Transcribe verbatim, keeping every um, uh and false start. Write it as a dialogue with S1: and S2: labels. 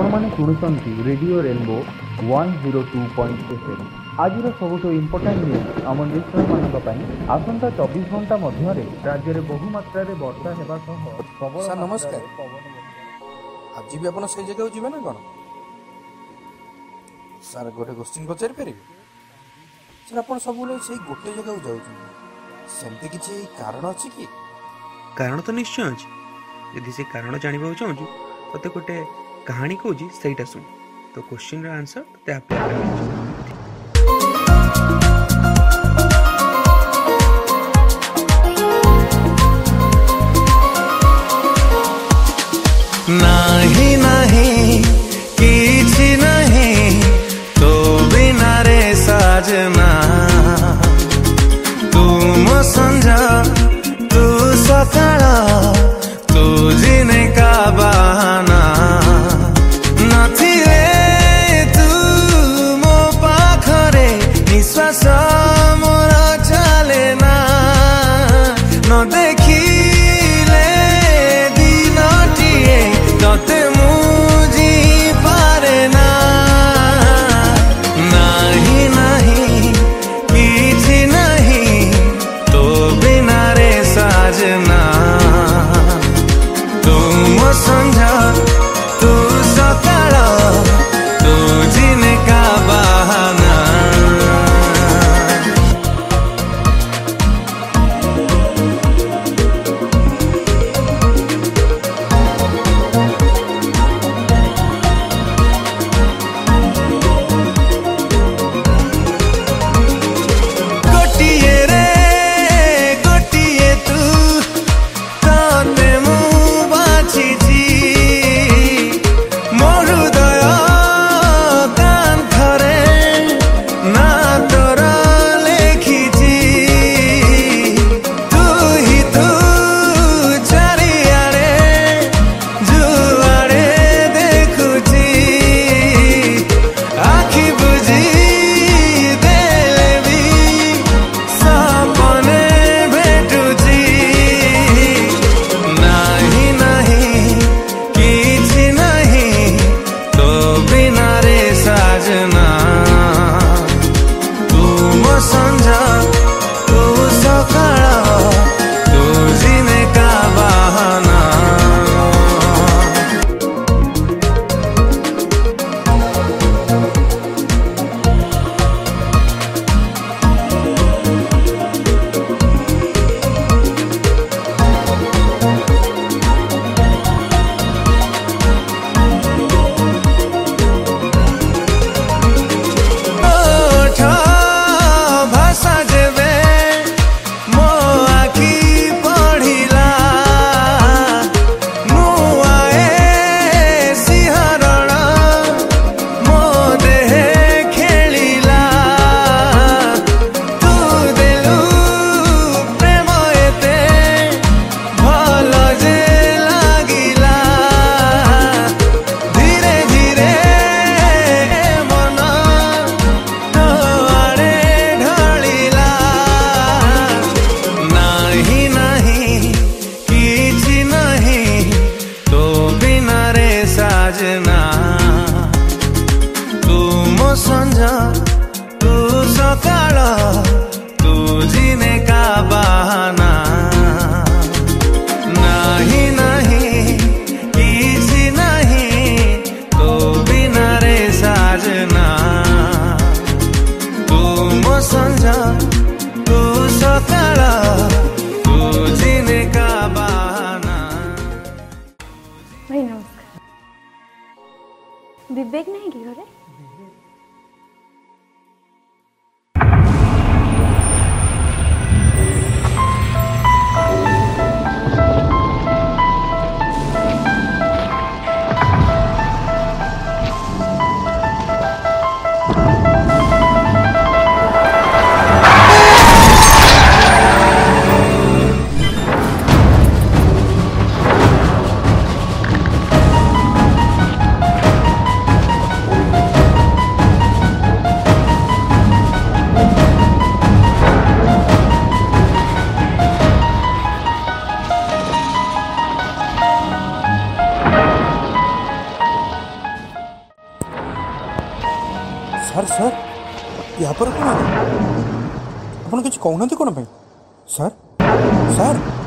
S1: आपण मैंने शुणुंट radio rainbow one zero two point F M. आज सबुठ इम्पोर्टाट न्यूज आम लिस्टर मानी आसंता चौबीस घंटा मध्य राज्य में बहुमात्रा वर्षा होगा।
S2: सर नमस्कार, आज भी आप से जगह जी ना कौन सर गोटे क्वेश्चन पचारि पारे सर आप सब से गोटे जगह जामती किसी कारण अच्छी कि?
S3: कारण तो निश्चय अच्छी। यदि से कारण जानवा चाहूँ तो गोटे कहानी कहूँ सहीटा शुण तो क्वेश्चन आंसर ते
S4: नहीं नहीं किछि नहीं तो बिना रे साजना तुम संझा तू सकाळ तू जीने का बहाना नथिले तू मो पाखरे निश्वास मोर चले ना न देखिले दिनटिए तते मुझी पारे ना नहीं नहीं किछि नहीं तो बिना रे साजना तुम संझा तू सकाळ तू जीने का बहाना। गोटिए रे गोटिए तू तते मु बाछिछि मोर हृदय कांथरे ना तोर लेखिछि तू ही तू चारिआडे जुआडे देखुछि आखि बुझी देले भी सपने भेटुछि नहीं नहीं किछि नहीं तो बिना रे साजना तुम संझा तू सकाळ तू जीने का बहाना। ओठ भाषा जेबे मो आखि पढ़िला मुआए सिंहरण मो देहे खेलिला तू देलु प्रेम एते भल जे लागिला धीरे धीरे मन तो आड़े ढलिला नहीं नहीं किछि नहीं तो बिना रे साजना तुम संझा तू सकाळ तू जीने का बहाना नहीं नहीं किछि नहीं तो बिना रे साजना तुम संझा तू सकाळ तू जीने का बहाना।
S5: भाई नमस्कार। विवेक नहीं कि घरे?
S2: ସାର୍ ସାର୍ ୟା ପରେ କ'ଣ ଆପଣ କିଛି କହୁନାହାନ୍ତି କ'ଣ ପାଇଁ ସାର୍ ସାର୍